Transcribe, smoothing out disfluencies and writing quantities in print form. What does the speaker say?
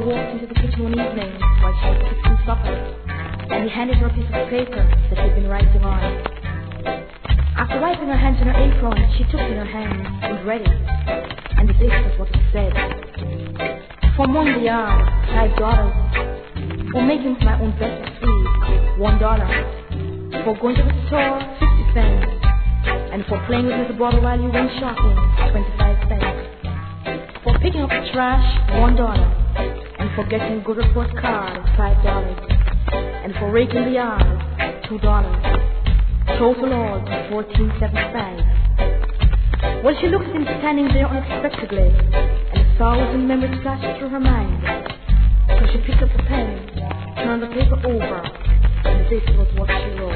walked into the kitchen one evening while she was fixing supper, and he handed her a piece of paper that she'd been writing on. After wiping her hands on her apron, she took it in her hand and read it, and this is what it said. For Monday yard, $5. For making my own best food, $1. For going to the store, 50 cents. And for playing with little brother while you went shopping, 25 cents. For picking up the trash, $1. And for getting a good report card, $5. And for raking the yard, $2. Total all, $14.75. Well, she looked at him standing there unexpectedly, and a thousand memories flashed through her mind. So she picked up the pen, turned the paper over, and this was what she wrote.